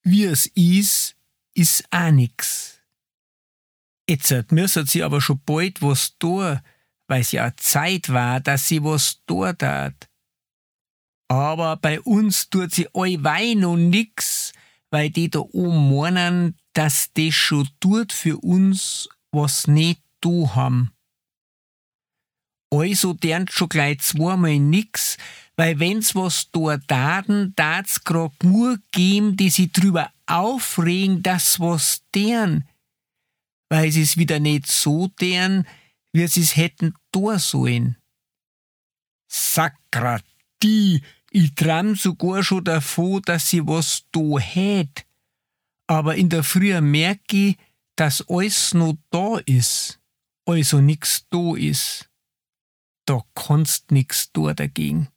Wie es ist auch nix. Jetzt müssen sie aber schon bald was tun, weil's ja Zeit war, dass sie was tun tat. Aber bei uns tut sie allweil noch nix, weil die da oben meinen, dass die schon tut für uns, was nicht du haben. Also dernt schon gleich zweimal nix, weil wenn's was da taten, tat's grad nur geben, die sich drüber aufregen, dass was deren, weil sie's wieder nicht so deren, wie sie's hätten da sollen. Sakratie, ich träum sogar schon davon, dass sie was da hätt. Aber in der Früh merk ich, dass alles noch da ist, also nix da ist. Da kannst nix da dagegen.